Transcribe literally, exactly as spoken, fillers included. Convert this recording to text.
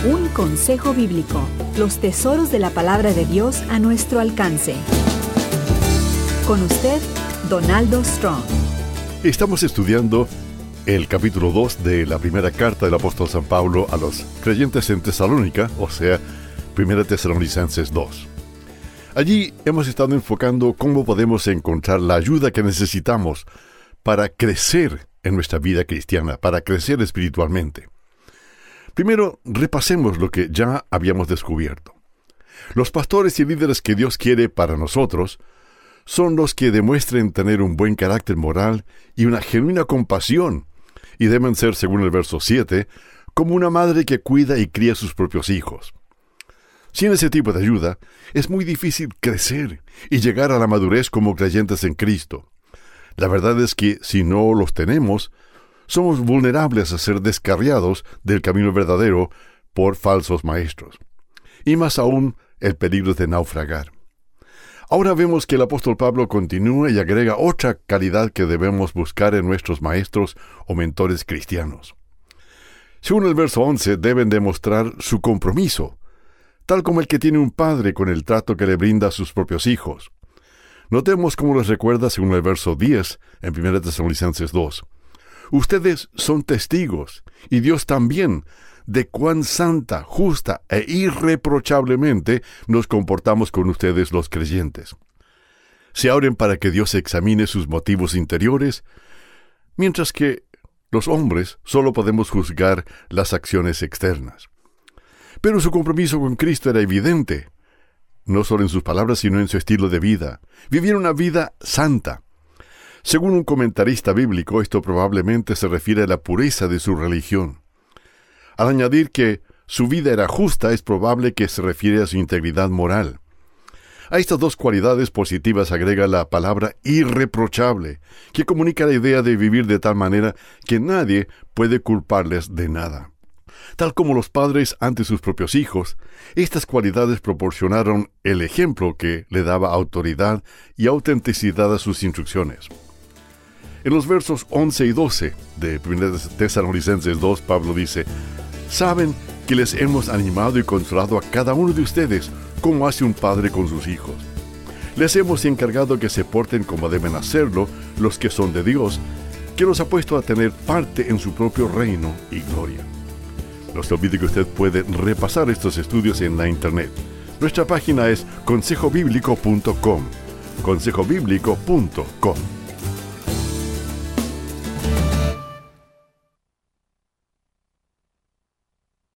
Un consejo bíblico, los tesoros de la palabra de Dios a nuestro alcance. Con usted, Donaldo Strong. Estamos estudiando el capítulo dos de la primera carta del apóstol San Pablo a los creyentes en Tesalónica, o sea, primera Tesalonicenses dos. Allí hemos estado enfocando cómo podemos encontrar la ayuda que necesitamos para crecer en nuestra vida cristiana, para crecer espiritualmente. Primero, repasemos lo que ya habíamos descubierto. Los pastores y líderes que Dios quiere para nosotros son los que demuestren tener un buen carácter moral y una genuina compasión, y deben ser, según el verso siete, como una madre que cuida y cría a sus propios hijos. Sin ese tipo de ayuda, es muy difícil crecer y llegar a la madurez como creyentes en Cristo. La verdad es que si no los tenemos, somos vulnerables a ser descarriados del camino verdadero por falsos maestros. Y más aún, el peligro de naufragar. Ahora vemos que el apóstol Pablo continúa y agrega otra calidad que debemos buscar en nuestros maestros o mentores cristianos. Según el verso once, deben demostrar su compromiso, tal como el que tiene un padre con el trato que le brinda a sus propios hijos. Notemos cómo les recuerda, según el verso diez, en primera Tesalonicenses dos. Ustedes son testigos, y Dios también, de cuán santa, justa e irreprochablemente nos comportamos con ustedes los creyentes. Se abren para que Dios examine sus motivos interiores, mientras que los hombres solo podemos juzgar las acciones externas. Pero su compromiso con Cristo era evidente, no solo en sus palabras, sino en su estilo de vida. Vivir una vida santa. Según un comentarista bíblico, esto probablemente se refiere a la pureza de su religión. Al añadir que su vida era justa, es probable que se refiere a su integridad moral. A estas dos cualidades positivas agrega la palabra irreprochable, que comunica la idea de vivir de tal manera que nadie puede culparles de nada. Tal como los padres ante sus propios hijos, estas cualidades proporcionaron el ejemplo que le daba autoridad y autenticidad a sus instrucciones. En los versos once y doce de primera Tesalonicenses dos, Pablo dice: «Saben que les hemos animado y consolado a cada uno de ustedes, como hace un padre con sus hijos. Les hemos encargado que se porten como deben hacerlo los que son de Dios, que los ha puesto a tener parte en su propio reino y gloria». No se olvide que usted puede repasar estos estudios en la internet. Nuestra página es consejo bíblico punto com. consejo bíblico punto com.